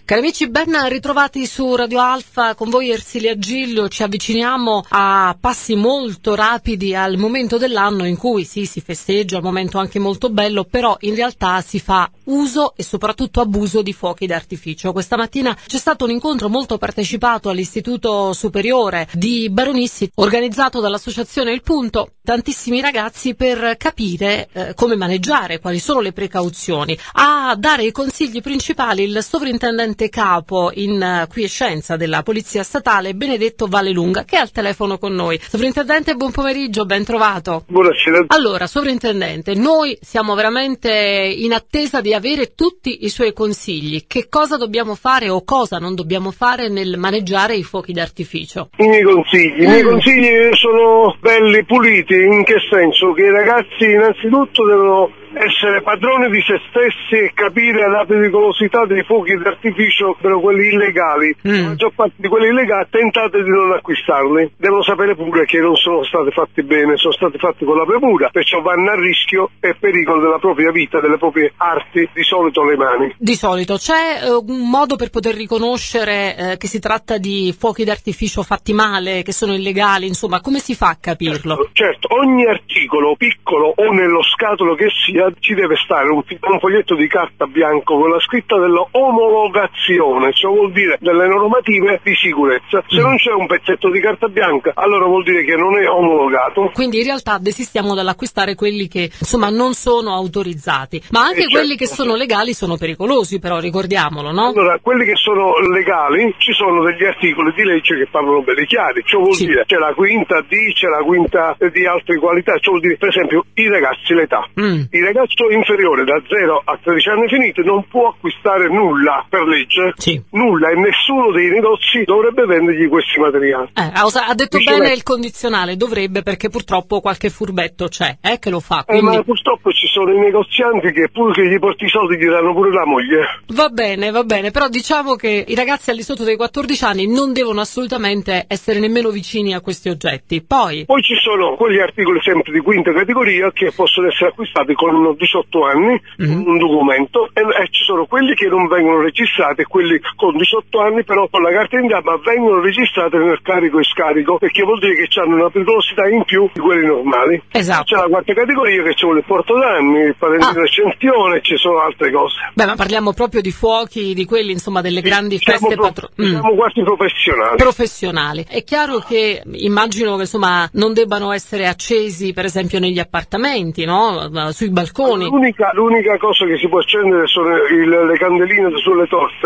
Cari amici, ben ritrovati su Radio Alfa, con voi Ersilia Giglio. Ci avviciniamo a passi molto rapidi al momento dell'anno in cui sì, si festeggia, un momento anche molto bello, però in realtà si fa uso e soprattutto abuso di fuochi d'artificio. Questa mattina c'è stato un incontro molto partecipato all'Istituto Superiore di Baronissi, organizzato dall'associazione Il Punto, tantissimi ragazzi per capire come maneggiare, quali sono le precauzioni. A dare i consigli principali il sovrintendente capo in quiescenza della Polizia Statale, Benedetto Vallelunga, che è al telefono con noi. Sovrintendente, buon pomeriggio, ben trovato. Buonasera. Allora, sovrintendente, noi siamo veramente in attesa di avere tutti i suoi consigli. Che cosa dobbiamo fare o cosa non dobbiamo fare nel maneggiare i fuochi d'artificio? I miei consigli sono belli, puliti, in che senso? Che i ragazzi innanzitutto devono essere padroni di se stessi e capire la pericolosità dei fuochi d'artificio, però quelli illegali. La maggior parte di quelli illegali tentate di non acquistarli. Devono sapere pure che non sono stati fatti bene, sono stati fatti con la premura, perciò vanno a rischio e pericolo della propria vita, delle proprie arti, di solito le mani. Di solito c'è un modo per poter riconoscere che si tratta di fuochi d'artificio fatti male, che sono illegali, insomma, come si fa a capirlo? Certo, ogni articolo, piccolo o nello scatolo che sia, ci deve stare un foglietto di carta bianco con la scritta dell'omologazione, cioè vuol dire delle normative di sicurezza. Se non c'è un pezzetto di carta bianca, allora vuol dire che non è omologato. Quindi in realtà desistiamo dall'acquistare quelli che insomma non sono autorizzati, ma anche quelli che sono legali sono pericolosi, però ricordiamolo, no? Allora, quelli che sono legali, ci sono degli articoli di legge che parlano belli chiari, cioè vuol dire c'è la quinta D, c'è la quinta di altre qualità, cioè vuol dire per esempio i ragazzi, l'età. Il ragazzo inferiore da 0 a 13 anni finiti non può acquistare nulla per legge, nulla, e nessuno dei negozi dovrebbe vendergli questi materiali. Ha detto bene il condizionale, dovrebbe, perché purtroppo qualche furbetto c'è, che lo fa. Quindi... ma purtroppo ci sono i negozianti che pur che gli porti i soldi gli danno pure la moglie. Va bene, però diciamo che i ragazzi al di sotto dei 14 anni non devono assolutamente essere nemmeno vicini a questi oggetti. Poi ci sono quegli articoli sempre di quinta categoria che possono essere acquistati con 18 anni, un documento, e ci sono quelli che non vengono registrati e quelli con 18 anni però con la carta d'identità, ma vengono registrati nel carico e scarico, perché vuol dire che hanno una pericolosità in più di quelli normali. Esatto. C'è la quarta categoria che ci vuole il portodanni, il patentino accensione, ci sono altre cose. Beh, ma parliamo proprio di fuochi, di quelli insomma delle grandi feste siamo quasi professionali. È chiaro che immagino che insomma non debbano essere accesi per esempio negli appartamenti, no? Sui balconi. L'unica cosa che si può accendere sono le candeline sulle torte,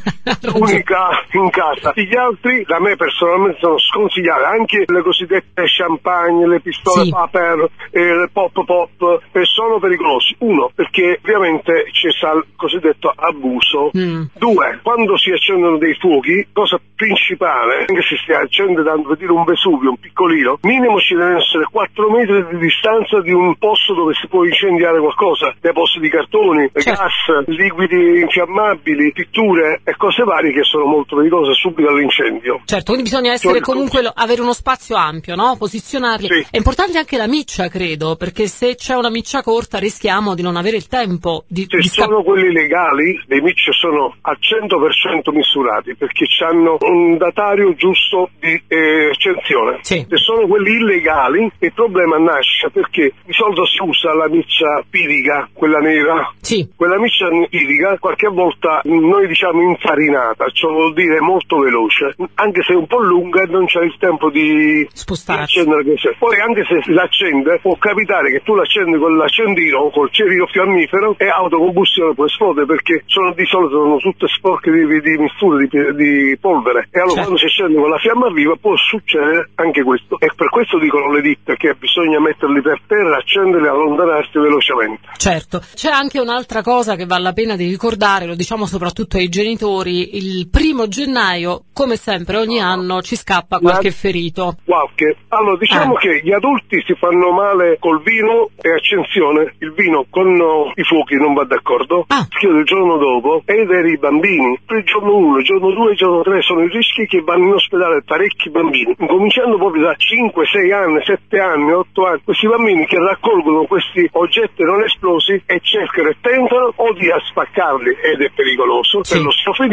unica in casa. Gli altri da me personalmente sono sconsigliati, anche le cosiddette champagne, le pistole paper, le pop sono pericolosi. Uno, perché ovviamente c'è il cosiddetto abuso. Due, quando si accendono dei fuochi, cosa principale, anche se si accende per dire un Vesuvio, un piccolino, minimo ci deve essere 4 metri di distanza di un posto dove si può incendiare qualcosa, depositi di cartoni, gas, liquidi infiammabili, pitture e cose varie che sono molto pericolose subito all'incendio. Certo, quindi bisogna essere comunque avere uno spazio ampio, no? Posizionarli. Sì. È importante anche la miccia, credo, perché se c'è una miccia corta rischiamo di non avere il tempo di sono quelli legali, le micce sono al 100% misurati, perché hanno un datario giusto di accensione. Se sono quelli illegali il problema nasce perché di solito si usa la miccia pirica, quella nera. Quella miccia pirica qualche volta noi diciamo infarinata, cioè vuol dire molto veloce, anche se un po' lunga e non c'è il tempo di spostarsi. Poi anche se l'accende può capitare che tu l'accendi con l'accendino o col cerino fiammifero e autocombustione può esplodere, perché di solito sono tutte sporche di misture di polvere, e allora quando si accende con la fiamma viva può succedere anche questo, e per questo dicono le ditte che bisogna metterli per terra, accenderli e allontanarsi velocemente. Certo, c'è anche un'altra cosa che vale la pena di ricordare, lo diciamo soprattutto ai genitori: il 1° gennaio, come sempre ogni anno, ci scappa qualche ferito. Allora diciamo che gli adulti si fanno male col vino e accensione, il vino con i fuochi non va d'accordo, schio il giorno dopo, ed i bambini, il giorno 1, il giorno 2, il giorno 3 sono i rischi che vanno in ospedale parecchi bambini, cominciando proprio da 5, 6 anni, 7 anni, 8 anni, questi bambini che raccolgono questi oggetti non esplosi e cercano e tentano o di spaccarli, ed è pericoloso per lo strofenino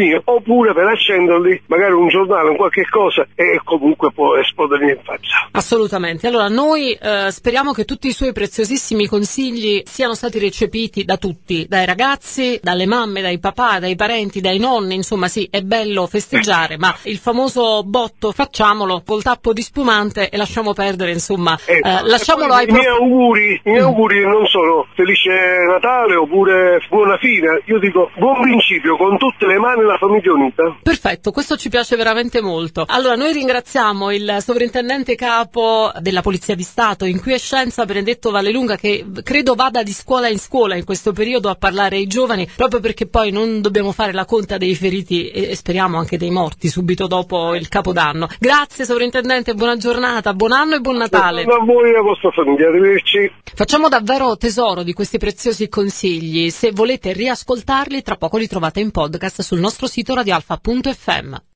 mio, oppure per accenderli magari un giornale, un qualche cosa, e comunque può esplodere in faccia. Assolutamente. Allora noi speriamo che tutti i suoi preziosissimi consigli siano stati recepiti da tutti, dai ragazzi, dalle mamme, dai papà, dai parenti, dai nonni. Insomma, sì, è bello festeggiare, ma il famoso botto facciamolo col tappo di spumante e lasciamo perdere, insomma, lasciamolo ai I miei auguri non sono felice Natale oppure buona fine, io dico buon principio, con tutte le mani la famiglia unita. Perfetto, questo ci piace veramente molto. Allora noi ringraziamo il sovrintendente capo della Polizia di Stato in quiescenza, Benedetto Vallelunga, che credo vada di scuola in scuola in questo periodo a parlare ai giovani, proprio perché poi non dobbiamo fare la conta dei feriti e speriamo anche dei morti subito dopo il Capodanno. Grazie sovrintendente, buona giornata, buon anno e buon Natale. A voi e alla vostra famiglia, arrivederci. Facciamo davvero tesoro di questi preziosi consigli. Se volete riascoltarli, tra poco li trovate in podcast sul nostro sito radioalfa.fm.